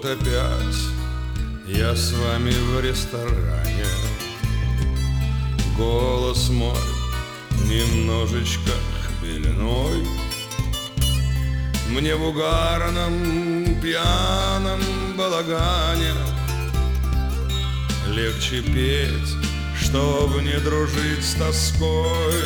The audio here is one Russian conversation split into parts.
Вот опять я с вами в ресторане. Голос мой немножечко хмельной. Мне в угарном пьяном балагане легче петь, чтоб не дружить с тоской.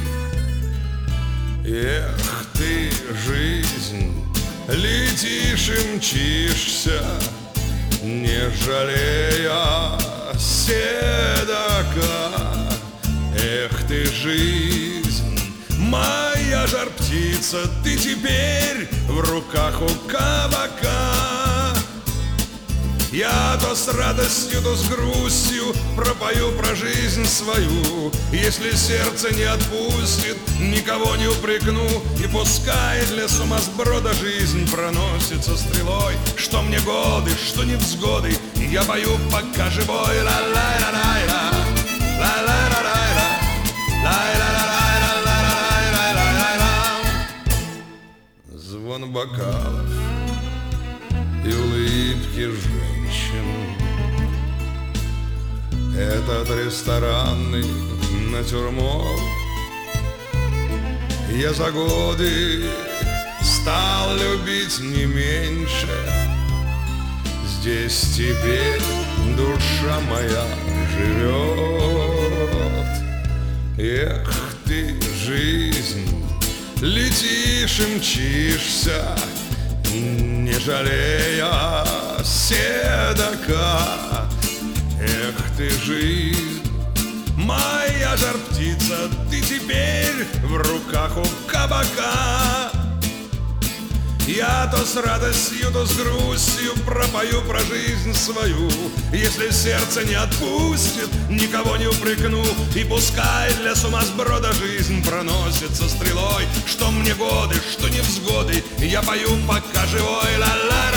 Эх ты, жизнь, летишь и мчишься, не жалея седока. Эх ты, жизнь, моя жар-птица, ты теперь в руках у кабака. Я то с радостью, то с грустью пропою про жизнь свою. Если сердце не отпустит, никого не упрекну. И пускай для сумасброда жизнь проносится стрелой. Что мне годы, что невзгоды, я пою пока живой. Ла-ла-ла-ла-ла, ла-ла-ла-ла-ла, ла-ла-ла-ла-ла-ла-ла-ла-ла. Звон бокалов и улыбки женщин. Этот ресторанный натюрморт я за годы стал любить не меньше. Здесь теперь душа моя живет. Эх ты, жизнь, летишь и мчишься, не жалея седока. Эх ты, жизнь, моя жар-птица, ты теперь в руках у кабака. Я то с радостью, то с грустью пропою про жизнь свою. Если сердце не отпустит, никого не упрекну. И пускай для сумасброда жизнь проносится стрелой. Что мне годы, что невзгоды, я пою пока живой. Ла-ла-ла.